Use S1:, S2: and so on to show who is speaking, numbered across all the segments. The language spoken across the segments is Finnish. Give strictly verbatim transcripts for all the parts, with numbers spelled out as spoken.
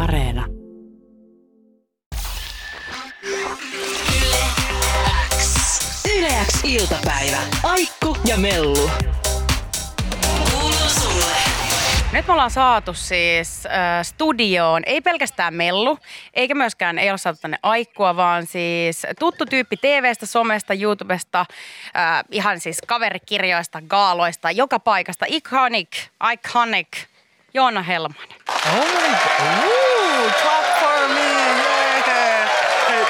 S1: Areena. Yle X iltapäivä. Aikku ja Mellu. Kuuluu sulle.
S2: Nyt me ollaan saatu siis äh, studioon, ei pelkästään Mellu, eikä myöskään ei ole saatu tänne Aikkua, vaan siis tuttu tyyppi T V:stä, somesta, YouTubesta, äh, ihan siis kaverikirjoista, gaaloista, joka paikasta. Iconic, iconic, Joona Helman.
S3: Oh my god, ooh, clap for me, yeah! Hei,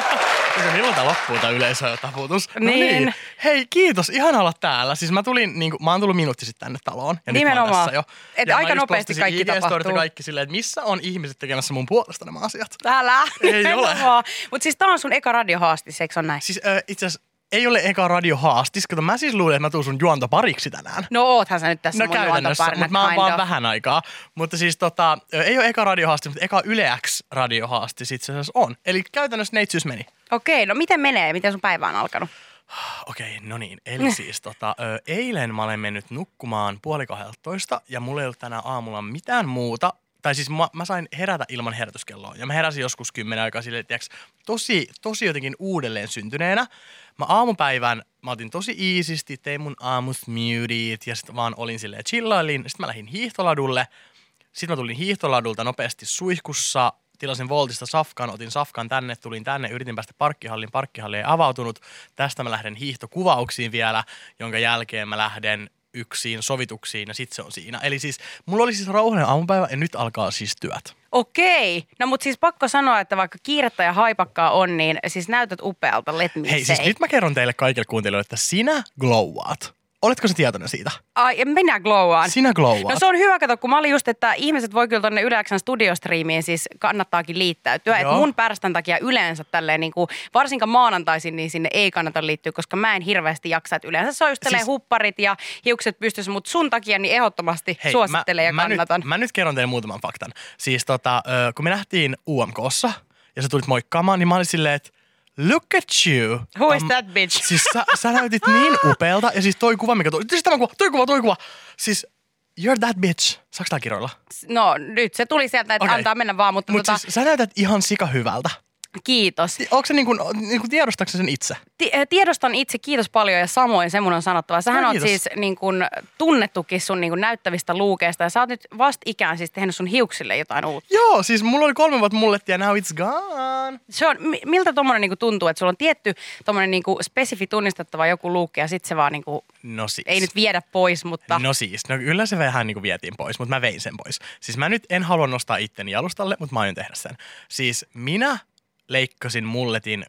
S3: milloin tää loppuu tää yleisötaputus?
S2: Niin.
S3: No niin. Hei, kiitos, ihana olla täällä. Siis mä tulin, niinku, mä oon tullut minuutti sitten tänne taloon. Ja
S2: nimenomaan.
S3: Nyt mä oon tässä jo.
S2: Et
S3: ja
S2: aika nopeasti
S3: postasin
S2: kaikki
S3: I G-storit
S2: tapahtuu.
S3: ja kaikki silleen, että missä on ihmiset tekemässä mun puolesta nämä asiat.
S2: Älä.
S3: Ei ole.
S2: Mutta siis tää on sun eka radiohaastis, eikö se ole näin?
S3: Siis äh, itse asiassa ei ole eka radiohaastis. Kato, mä siis luulin, että mä tuun sun juontopariksi tänään.
S2: No oothan sä nyt tässä
S3: No
S2: mun
S3: käytännössä,
S2: juontoparina,
S3: mutta mä oon
S2: kind
S3: vaan
S2: of.
S3: vähän aikaa. Mutta siis tota, ei ole eka radiohaastis, mutta eka Yle X radiohaastis itse asiassa on. Eli käytännössä neitsyys meni.
S2: Okei, no miten menee? Miten sun päivä on alkanut?
S3: Okei, no niin. Eli siis tota, ö, eilen mä olen mennyt nukkumaan puoli kahdeltoista ja mulla ei ollut tänä aamulla mitään muuta. Tai siis mä, mä sain herätä ilman herätyskelloa. Ja mä heräsin joskus kymmenen aikaa silleen, tiiäks, tosi, tosi jotenkin uudelleen syntyneenä. Mä aamupäivän, mä otin tosi iisisti, tein mun aamusmoothiet ja sit vaan olin silleen chillailin. Sitten mä lähdin hiihtoladulle. Sitten mä tulin hiihtoladulta nopeasti suihkussa. Tilasin Voltista safkan, otin safkan tänne, tulin tänne, yritin päästä parkkihallin, parkkihalli ei avautunut. Tästä mä lähden hiihtokuvauksiin vielä, jonka jälkeen mä lähden yksiin sovituksiin ja sit se on siinä. Eli siis mulla oli siis rauhallinen aamupäivä ja nyt alkaa siis työt.
S2: Okei. No mut siis pakko sanoa, että vaikka kiirettä ja haipakkaa on, niin siis näytät upealta. Let me
S3: Hei,
S2: say.
S3: siis nyt mä kerron teille kaikille kuuntelijoille, että sinä glowaat. Oletko sä tietoinen siitä?
S2: Ai, ja minä glowaan.
S3: Sinä glowaat.
S2: No se on hyvä, kato, kun mä olin just, että ihmiset voi kyllä tonne Yle X:n studiostriimiin siis kannattaakin liittäytyä. Että mun pärstän takia yleensä tälleen niin kuin, varsinkaan maanantaisin, niin sinne ei kannata liittyä, koska mä en hirveästi jaksa. Että yleensä soistelee siis hupparit ja hiukset pystyssä, mutta sun takia niin ehdottomasti
S3: Hei,
S2: suosittelen ja
S3: mä,
S2: kannatan.
S3: Mä nyt, mä nyt kerron teille muutaman faktan. Siis tota, kun me nähtiin U M K:ssa ja sä tulit moikkaamaan, niin mä olin silleen, että look at you.
S2: Who is
S3: Um,
S2: that bitch?
S3: Siis sä, sä näytit niin upealta. Ja siis toi kuva, mikä toi, siis tämä kuva, toi kuva, toi kuva. Siis you're that bitch. Saaks tää kiroilla?
S2: No nyt se tuli sieltä, että
S3: Okei.
S2: antaa mennä vaan, mutta
S3: Mut
S2: tota,
S3: siis sä näytät ihan sika hyvältä.
S2: kiitos.
S3: Onko se niinku, niinku tiedostatko sä sen itse?
S2: Ti- tiedostan itse, kiitos paljon ja samoin se mun on sanottava. Sähän
S3: No,
S2: oot
S3: kiitos.
S2: siis niin kun, tunnettukin sun niin kun, näyttävistä luukeista ja sä oot nyt vastikään siis tehnyt sun hiuksille jotain uutta.
S3: Joo, siis mulla oli kolme vuotta mulletti ja now it's gone.
S2: Se on, mi- miltä tommonen niin kun, tuntuu, että sulla on tietty tommonen niin kun, spesifi tunnistettava joku luukki ja sit se vaan niin kun,
S3: No siis.
S2: ei nyt viedä pois, mutta
S3: No siis, no kyllä se vähän niinku vietiin pois, mutta mä vein sen pois. Siis mä nyt en halua nostaa itteni jalustalle, mutta mä aion tehdä sen. Siis minä leikkasin mulletin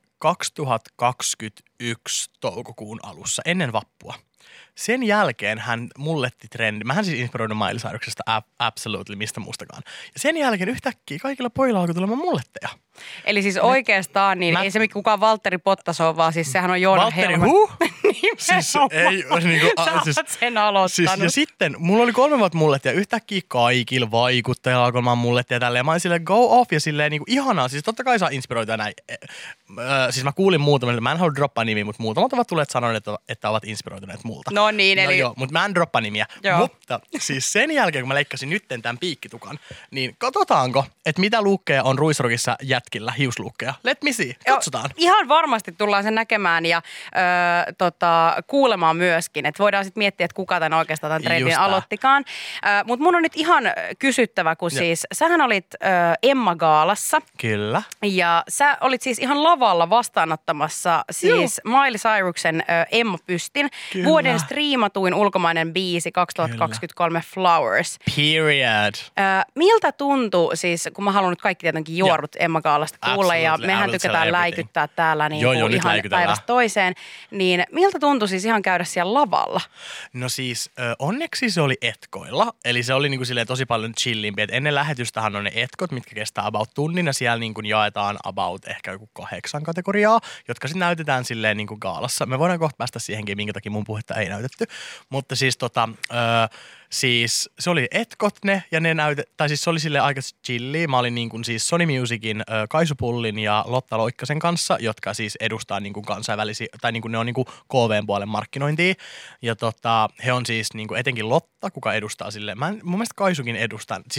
S3: kaksituhattakaksikymmentäyksi toukokuun alussa, ennen vappua. Sen jälkeen hän mulletti trendi. Mähän siis inspiroidun Miley Cyruksesta ab- absolutely mistä muustakaan. Ja sen jälkeen yhtäkkiä kaikilla pojilla alkoi tulemaan mulletteja.
S2: eli siis oikeastaan niin
S3: Mä-
S2: ei se kukaan Valtteri Bottas ole, vaan siis sehän on Joona
S3: Valtteri
S2: Helman.
S3: huh? Siis ei niinku,
S2: Sä
S3: a, siis,
S2: oot sen aloittanut.
S3: siis, ja sitten mulla oli kolme vuotta mullettia ja yhtäkkiä kaikilla vaikuttajilla alkoi olemaan mullettia ja tälleen. Mä olin silleen go off ja silleen niinku ihanaa. Siis totta kai saa inspiroitua näin. Ö, siis mä kuulin muutamille, mä en halua droppaa nimiä, mutta muutamat ovat tulleet sanoneet, että, että ovat inspiroituneet multa.
S2: No niin,
S3: No
S2: eli
S3: joo, mutta mä en droppa nimiä.
S2: Joo.
S3: Mutta siis sen jälkeen, kun mä leikkasin nytten tämän piikkitukan, niin katsotaanko, että mitä luukkeja on Ruisrockissa jätkillä, hiusluukkeja. Let me see. Katsotaan.
S2: Joo, ihan varmasti tullaan sen näkemään ja ö, tota, kuulemaan myöskin. Että voidaan sitten miettiä, että kuka tämän oikeastaan tämän trendin
S3: Just tää.
S2: aloittikaan. Mutta mun on nyt ihan kysyttävä, kun
S3: Joo.
S2: siis sähän olit ö, Emma-gaalassa.
S3: Kyllä.
S2: Ja sä olit siis ihan lavalla vastaanottamassa siis Miley Cyruksen ö, Emma-pystin.
S3: Kyllä.
S2: Vuoden striimatuin ulkomainen biisi kaksituhattakaksikymmentäkolme Flowers.
S3: Period.
S2: Ö, miltä tuntui siis, kun mä haluan nyt kaikki tietenkin juorut Emma-gaalasta kuulla ja
S3: Absolutely, I
S2: mehän
S3: will
S2: tykätään
S3: tell everything.
S2: läikyttää täällä niin
S3: Joo,
S2: kuin
S3: joo, nyt
S2: ihan
S3: läikytellään.
S2: päivästä toiseen. Niin miltä tuntui siis ihan käydä siellä lavalla?
S3: No siis ö, onneksi se oli etkoilla, eli se oli niinku silleen tosi paljon chillimpi, että ennen lähetystähän on ne etkot, mitkä kestää about tunnin ja siellä niinku jaetaan about ehkä joku kahdeksan kategoriaa, jotka sitten näytetään silleen niinku gaalassa. Me voidaan kohta päästä siihenkin, minkä takia mun puhetta ei näytetty, mutta siis tota... Ö, Siis se oli etkot ne ja ne näytet, tai siis se oli sille aika chilli. Mä olin niin kuin siis Sony Musicin ö, Kaisu Pullin ja Lotta Loikkasen kanssa, jotka siis edustaa niin kuin kansainvälisiä, tai niin kuin ne on niin kuin K V:n puolen markkinointia. Ja tota, he on siis niin kuin etenkin Lotta, kuka edustaa sille. Mä en, mun mielestä Kaisukin edustaa, siis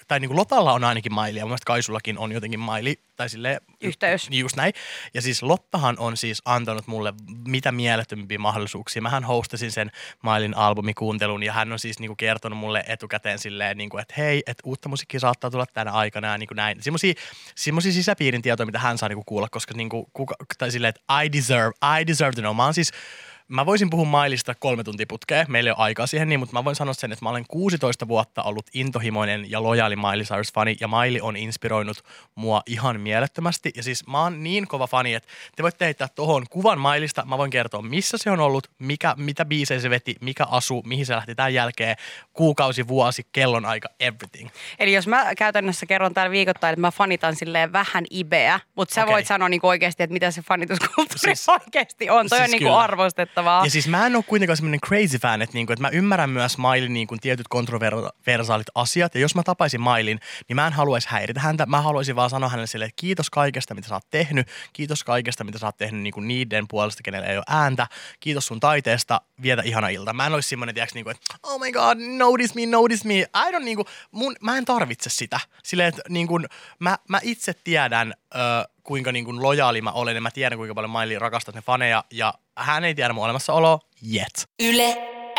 S3: tai niin kuin Lotalla on ainakin Miley, ja mun mielestä Kaisullakin on jotenkin Miley, tai silleen...
S2: Yhteys.
S3: Just näin. Ja siis Lottahan on siis antanut mulle mitä mielettömpiä mahdollisuuksia. Mähän hostasin sen Mileyn albumikuuntelun, ja hän on siis niin kuin kertonut mulle etukäteen silleen, niin kuin, että hei, että uutta musiikkia saattaa tulla tänä aikana, ja niin kuin näin. Semmoisia, semmoisia sisäpiirin tietoja, mitä hän saa niin kuin kuulla, koska niin kuin, kuka, tai silleen, että I deserve, I deserve to know. Mä oon siis... Mä voisin puhua Mileystä kolme tuntia putkeen, meillä ei ole aikaa siihen niin, mutta mä voin sanoa sen, että mä olen kuusitoista vuotta ollut intohimoinen ja lojaali Miley Cyrus-fani, ja Miley on inspiroinut mua ihan mielettömästi. Ja siis mä oon niin kova fani, että te voitte heittää tohon kuvan Mileystä, mä voin kertoa, missä se on ollut, mikä, mitä biisejä se veti, mikä asu, mihin se lähti tämän jälkeen, kuukausi, vuosi, kellonaika, everything.
S2: Eli jos mä käytännössä kerron täällä viikoittain, että mä fanitan silleen vähän ibeä, mutta sä
S3: Okei.
S2: voit sanoa niinku oikeasti, että mitä se fanituskulttuuri
S3: Siis-
S2: oikeasti on. Toi
S3: siis
S2: on niinku
S3: kyllä.
S2: arvostettavaa.
S3: Ja siis mä en ole kuitenkaan semmoinen crazy fan, että, niinku, että mä ymmärrän myös Mileyn niinku tietyt kontroversaalit asiat. Ja jos mä tapaisin Mileyn, niin mä en haluaisi häiritä häntä. Mä haluaisin vaan sanoa hänelle silleen, että kiitos kaikesta, mitä sä oot tehnyt. Kiitos kaikesta, mitä sä oot tehnyt niinku niiden puolesta, kenellä ei ole ääntä. Kiitos sun taiteesta. Vietä ihana ilta. Mä en olisi semmoinen, tiiäks, niinku, että oh my god, notice me, notice me. I don't, niinku, mun, mä en tarvitse sitä. Silleen, että niinku, mä, mä itse tiedän, ö, kuinka niinku lojaali mä olen, ja mä tiedän, kuinka paljon Miley rakastaa ne faneja, ja hän ei tiedä mun olemassaoloa yet.
S1: Yle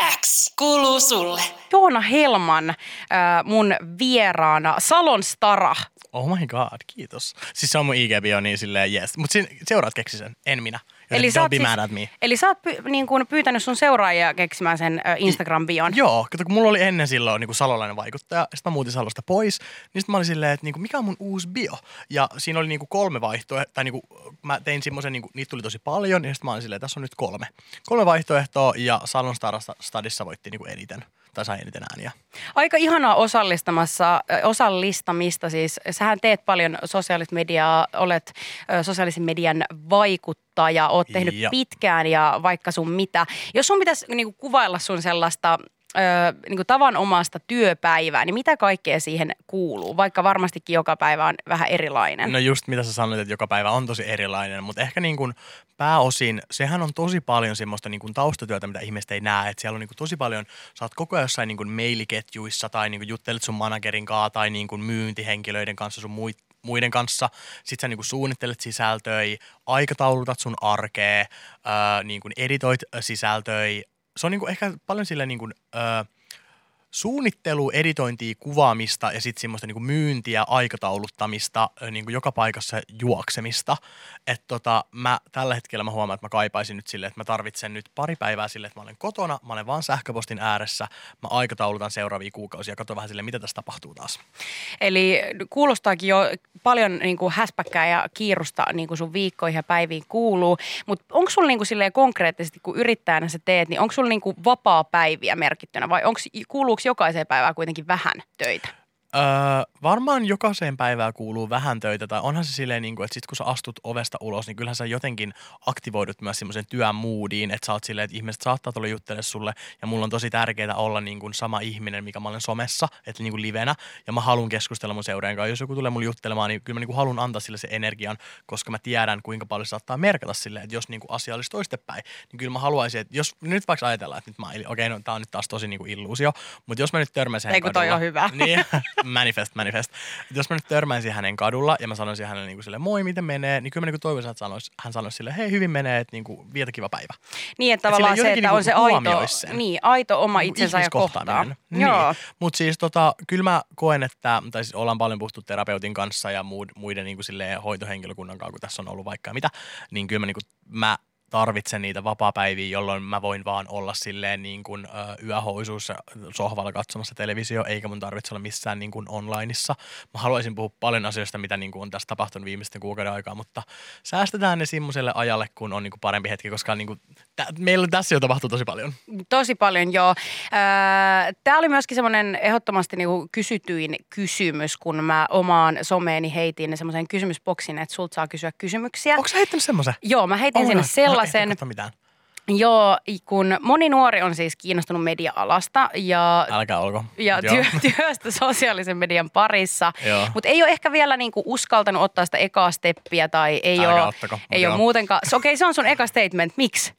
S1: X kuuluu sulle.
S2: Joona Helman, äh, mun vieraana, Salon Stara.
S3: Oh my god, kiitos. Siis se on mun I G-bio, niin silleen yes. Mut sin, seuraat keksi sen, en minä.
S2: Eli
S3: Don't
S2: sä, oot
S3: be
S2: siis,
S3: mad at me.
S2: eli sä oot py, niin kuin pyytänyt sun seuraajia keksimään sen äh, Instagram-bion.
S3: Joo, kato, kun mulla oli ennen silloin niin kuin salolainen vaikuttaja, sitten mä muutin Salosta pois, niin sitten mä olin silleen, että niin kuin, mikä on mun uusi bio? Ja siinä oli niin kuin kolme vaihtoehtoa, tai niin kuin, mä tein semmoisen, niin kuin, niitä tuli tosi paljon, ja sitten mä olin silleen, että tässä on nyt kolme. Kolme vaihtoehtoa, ja Salon Stadissa voitti niin kuin eniten, tai sai eniten ääniä.
S2: Aika ihanaa osallistamassa, äh, osallistamista siis. Sähän teet paljon sosiaalista mediaa, olet äh, sosiaalisen median vaikuttaja, oot tehnyt
S3: Joo.
S2: pitkään ja vaikka sun mitä. Jos sun pitäisi niinku kuvailla sun sellaista ö, niinku tavanomaista työpäivää, niin mitä kaikkea siihen kuuluu? Vaikka varmastikin joka päivä on vähän erilainen.
S3: No just mitä sä sanoit, että joka päivä on tosi erilainen, mutta ehkä niin kuin pääosin, sehän on tosi paljon semmoista niin kuin taustatyötä, mitä ihmiset ei näe. Että siellä on niin kuin tosi paljon, sä oot koko ajan jossain niin kuin mailiketjuissa tai niin kuin juttelet sun managerin kanssa tai niin kuin myyntihenkilöiden kanssa sun muit, muiden kanssa. Sitten sä niin kuin suunnittelet sisältöjä, aikataulutat sun arkea, ää, niin kuin editoit sisältöjä. Se on niin kuin ehkä paljon silleen niin kuin, ää, suunnittelu, editointia, kuvaamista ja sitten semmoista niinku myyntiä, aikatauluttamista, niinku joka paikassa juoksemista. Että tota, mä tällä hetkellä mä huomaan, että mä kaipaisin nyt silleen, että mä tarvitsen nyt pari päivää silleen, että mä olen kotona, mä olen vaan sähköpostin ääressä, mä aikataulutan seuraavia kuukausia ja katson vähän silleen, mitä tässä tapahtuu taas.
S2: Eli kuulostaakin jo paljon niin kuin häspäkkää ja kiirusta niin kuin sun viikkoihin ja päiviin kuuluu, mutta onko sulla niin kuin silleen konkreettisesti, kun yrittäjänä sä teet, niin onko sulla niin kuin vapaa päiviä merkittynä vai onko, kuuluuko jokaiseen päivään kuitenkin vähän töitä?
S3: Öö, varmaan jokaiseen päivään kuuluu vähän töitä, tai onhan se silleen, niin kuin, että sit kun sä astut ovesta ulos, niin kyllähän sä jotenkin aktivoidut myös semmoisen työn moodiin, että sä oot silleen, että ihmiset saattaa tulla juttelemaan sulle, ja mulla on tosi tärkeää olla niin kuin sama ihminen, mikä mä olen somessa, että niin kuin livenä, ja mä haluan keskustella mun seuraajan kanssa. Jos joku tulee mulle juttelemaan, niin kyllä mä niin kuin haluan antaa sille sen energian, koska mä tiedän, kuinka paljon se saattaa merkata silleen, että jos niin kuin asia olisi toistepäin, niin kyllä mä haluaisin, että jos nyt vaikka ajatellaan, että nyt mä, okei, okay, no tää on nyt taas tosi niin kuin illuusio, mutta jos mä nyt törmäsin
S2: Ei kun toi on hyvä.
S3: Niin, manifest, manifest. Et jos mä nyt törmäisin hänen kadulla ja mä sanoisin hänelle niinku silleen, moi, miten menee, niin kyllä mä niinku toivoisin, että sanois, hän sanoisi silleen, hei, hyvin menee, että niinku, vietä kiva päivä.
S2: Niin, että tavallaan
S3: Et
S2: se, että
S3: niinku
S2: on se aito,
S3: huomiois sen.
S2: niin, aito oma
S3: Niinku
S2: itsensä ja kohtaa.
S3: ihmiskohtaaminen. Niin.
S2: Joo.
S3: Mutta siis tota, kyllä mä koen, että, tai siis ollaan paljon puhuttu terapeutin kanssa ja muiden niinku silleen hoitohenkilökunnan kanssa, kun tässä on ollut vaikka mitä, niin kyllä mä, niinku, mä tarvitsen niitä vapaapäiviä, jolloin mä voin vaan olla silleen niin kuin ö, yöhousuissa sohvalla katsomassa televisio, eikä mun tarvitse olla missään niin kuin onlineissa. Mä haluaisin puhua paljon asioista, mitä niin kuin on tässä tapahtunut viimeisten kuukauden aikaa, mutta säästetään ne semmoiselle ajalle, kun on niin kuin parempi hetki, koska niin kuin, tä- meillä tässä jo tapahtuu tosi paljon.
S2: Tosi paljon, joo. Tämä oli myöskin semmoinen ehdottomasti niinku kysytyin kysymys, kun mä omaan someeni heitin semmoisen kysymysboksin, että sulta saa kysyä kysymyksiä.
S3: Onko sä heittänyt semmoisen?
S2: Joo, mä heitin
S3: Oh
S2: sinne
S3: my God.
S2: sellaisen.
S3: No, ei mitään.
S2: Joo, kun moni nuori on siis kiinnostunut media-alasta ja,
S3: Älkää olko.
S2: ja työ, työstä sosiaalisen median parissa,
S3: Joo.
S2: mutta ei ole ehkä vielä niinku uskaltanut ottaa sitä ekaa steppiä tai ei
S3: Älkää
S2: ole,
S3: ottako,
S2: ei
S3: joo.
S2: ole muutenkaan. Okei, okay, se on sun eka statement. Miksi?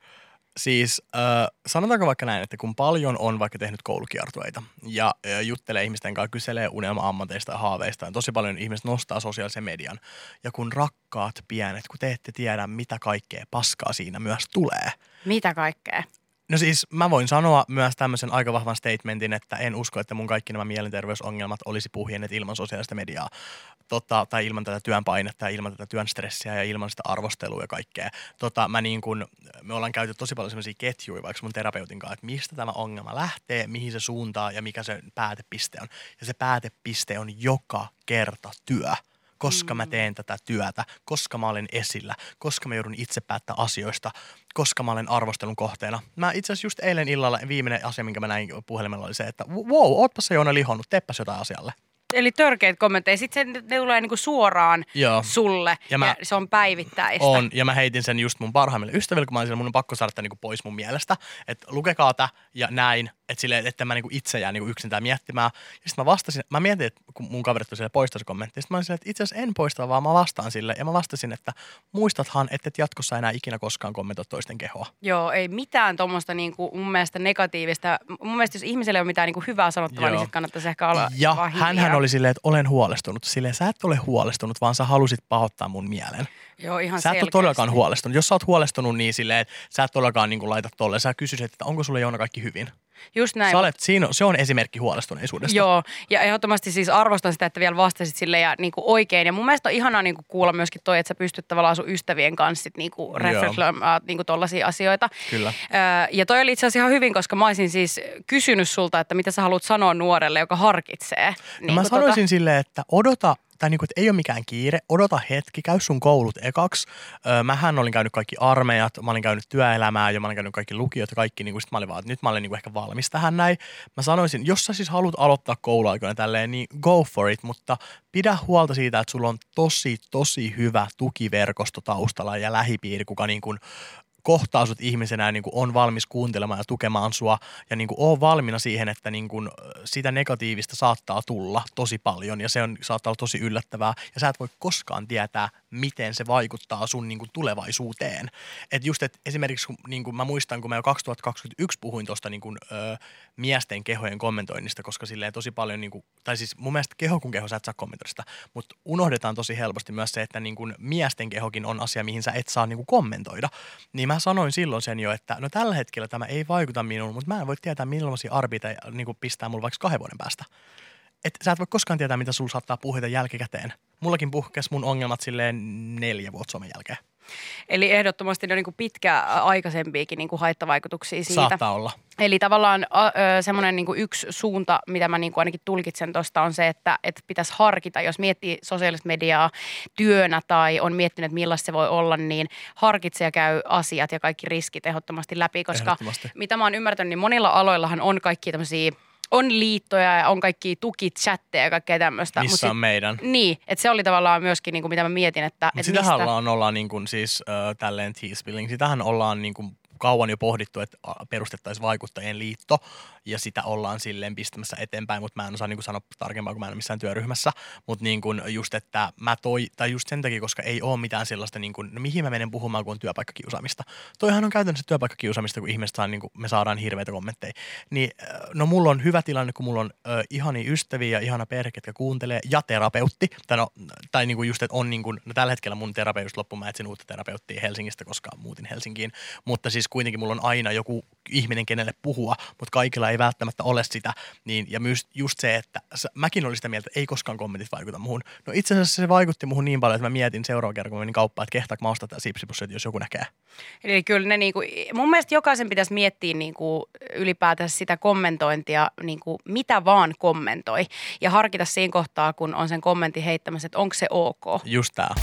S3: Siis äh, sanotaanko vaikka näin, että kun paljon on vaikka tehnyt koulukiertueita ja äh, juttelee ihmisten kanssa, kyselee unelma-ammateista ja haaveista, ja tosi paljon ihmiset nostaa sosiaalisen median. Ja kun rakkaat pienet, kun te ette tiedä, mitä kaikkea paskaa siinä myös tulee.
S2: Mitä kaikkea?
S3: No siis mä voin sanoa myös tämmöisen aika vahvan statementin, että en usko, että mun kaikki nämä mielenterveysongelmat olisi puhjenneet ilman sosiaalista mediaa. Tota, tai ilman tätä työn painetta ja ilman tätä työn stressiä ja ilman sitä arvostelua ja kaikkea. Tota, mä niin kun, me ollaan käyty tosi paljon semmoisia ketjuja vaikka mun terapeutin kanssa, että mistä tämä ongelma lähtee, mihin se suuntaa ja mikä se päätepiste on. Ja se päätepiste on joka kerta työ. Koska mä teen tätä työtä, koska mä olen esillä, koska mä joudun itse päättää asioista, koska mä olen arvostelun kohteena. Mä itse asiassa just eilen illalla viimeinen asia, minkä mä näin puhelimella oli se, että wow, ootpas sä Joona lihonnut, teeppäs jotain asialle.
S2: Eli törkeät kommentteja. Sitten se, ne tulee niinku suoraan
S3: Joo.
S2: sulle ja,
S3: mä,
S2: ja se on päivittäistä.
S3: On, ja mä heitin sen just mun parhaimmille ystäville, kun mä olin siellä, mun on pakko saada tämän niinku pois mun mielestä. Että lukekaa tää ja näin, että silleen, että mä niinku itse jään niinku yksin tää miettimään. Ja sitten mä vastasin, mä mietin, että kun mun kaverit tuli siellä poistaisi kommenttia, sitten mä olin silleen, että itse asiassa en poista, vaan mä vastaan sille. Ja mä vastasin, että muistathan, että et jatkossa enää ikinä koskaan kommentoi toisten kehoa.
S2: Joo, ei mitään tuommoista niinku mun mielestä negatiivista. Mun mielestä jos ihmiselle ei ole mitään niinku hyvää sanottavaa, Joo. niin sit kannattaisi ehkä olla
S3: ja
S2: vaan hiljaa.
S3: hänhän oli silleen, että olen huolestunut. Silleen, sä et ole huolestunut, vaan sä halusit pahoittaa mun mielen.
S2: Joo, ihan
S3: sä et
S2: selkeästi.
S3: ole todellakaan huolestunut. Jos sä oot huolestunut, niin silleen, että sä et todellakaan niin laita tolle. Sä kysyisit, että onko sulle Joona kaikki hyvin?
S2: Just näin.
S3: Sä olet, siinä, se on esimerkki huolestuneisuudesta.
S2: Joo, ja ehdottomasti siis arvostan sitä, että vielä vastasit sille ja niinku oikein. Ja mun mielestä on ihanaa niinku kuulla myöskin toi, että sä pystyt tavallaan sun ystävien kanssa sit niinku reflektoimaan niinku tollaisia asioita.
S3: Kyllä.
S2: Öö, ja toi oli itse asiassa ihan hyvin, koska mä olisin siis kysynyt sulta, että mitä sä haluat sanoa nuorelle, joka harkitsee.
S3: No niin mä sanoisin tota... silleen, että odota, tai niinku, että ei ole mikään kiire, odota hetki, käy sun koulut ekaksi. Öö, mähän olin käynyt kaikki armeijat, mä olin käynyt työelämää ja mä olin käynyt kaikki lukiot ja kaikki, niinku, sit mä olin vaan, että nyt mä olin niinku ehkä valmis tähän näin. Mä sanoisin, jos sä siis haluat aloittaa kouluaikoina tälleen, niin go for it, mutta pidä huolta siitä, että sulla on tosi, tosi hyvä tukiverkosto taustalla ja lähipiiri, kuka niin kuin kohtaa sut ihmisenä ja niin kuin on valmis kuuntelemaan ja tukemaan sua ja niin kuin on valmiina siihen, että niin kuin sitä negatiivista saattaa tulla tosi paljon ja se on, saattaa olla tosi yllättävää ja sä et voi koskaan tietää, miten se vaikuttaa sun niin kuin tulevaisuuteen. Et just, että esimerkiksi kun, niin kuin mä muistan, kun mä jo kaksituhattakaksikymmentäyksi puhuin tuosta niin kuin, ö, miesten kehojen kommentoinnista, koska silleen tosi paljon, niin kuin, tai siis mun mielestä keho kun keho sä et saa kommentoida sitä, mutta unohdetaan tosi helposti myös se, että niin kuin miesten kehokin on asia, mihin sä et saa niin kuin kommentoida. Niin mä sanoin silloin sen jo, että no tällä hetkellä tämä ei vaikuta minuun, mutta mä en voi tietää millaisia arvioita niin kuin pistää mulle vaikka kahden vuoden päästä. Että sä et voi koskaan tietää, mitä sulla saattaa puhjeta jälkikäteen. Mullakin puhkesi mun ongelmat silleen neljä vuotta somen jälkeen. Eli
S2: ehdottomasti ne on niin pitkäaikaisempiakin niin haittavaikutuksia siitä.
S3: Saattaa olla.
S2: Eli tavallaan semmoinen niin yksi suunta, mitä mä niin ainakin tulkitsen tuosta, on se, että, että pitäisi harkita, jos miettii sosiaalista mediaa työnä tai on miettinyt, että millaista se voi olla, niin harkitse ja käy asiat ja kaikki riskit ehdottomasti läpi, koska mitä mä oon ymmärtänyt, niin monilla aloillahan on kaikki tämmöisiä on liittoja ja on kaikki tukichatteja ja kaikkea tämmöistä.
S3: Missä
S2: sit,
S3: on meidän.
S2: Niin, että se oli tavallaan myöskin, niin kuin, mitä mä mietin, että et
S3: sitähän
S2: mistä.
S3: ollaan, ollaan niin kuin, siis äh, tälleen T-spilling. Sitähän ollaan niin kuin kauan jo pohdittu, että perustettaisiin vaikuttajien liitto ja sitä ollaan silleen pistämässä eteenpäin, mutta mä en osaa niin kuin sanoa tarkempaa, kun mä en ole missään työryhmässä. Mutta niin kuin just, että mä toi, tai just sen takia, koska ei ole mitään sellaista, niin kuin, no mihin mä menen puhumaan, kun on työpaikkakiusaamista. Toihan on käytännössä työpaikkakiusaamista, kun ihmiset saa, niin kuin me saadaan hirveitä kommentteja. Niin no mulla on hyvä tilanne, kun mulla on ö, ihania ystäviä ja ihana perhe, jotka kuuntelee, ja terapeutti. Tai, no, tai niin kuin just, että on niin kuin, no tällä hetkellä mun terapeutti loppu, mä etsin uutta terapeuttia Helsingistä, koska muutin Helsinkiin. Mutta siis kuitenkin mulla on aina joku ihminen, kenelle puhua, mutta kaikilla ei välttämättä ole sitä. Niin, ja myös just se, että mäkin olin sitä mieltä, että ei koskaan kommentit vaikuta muhun. No itse asiassa se vaikutti muhun niin paljon, että mä mietin seuraavan kerran, kun mä menin kauppaan, että kehtaanko mä ostaa tätä sipsipussia, jos joku näkee.
S2: Eli kyllä ne niinku, mun mielestä jokaisen pitäisi miettiä niinku ylipäätään sitä kommentointia, niinku mitä vaan kommentoi. Ja harkita siinä kohtaa, kun on sen kommentin heittämässä, että onko se ok.
S3: Just tää.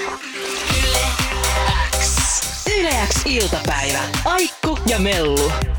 S1: Yle X iltapäivä. Aikku ja Mellu.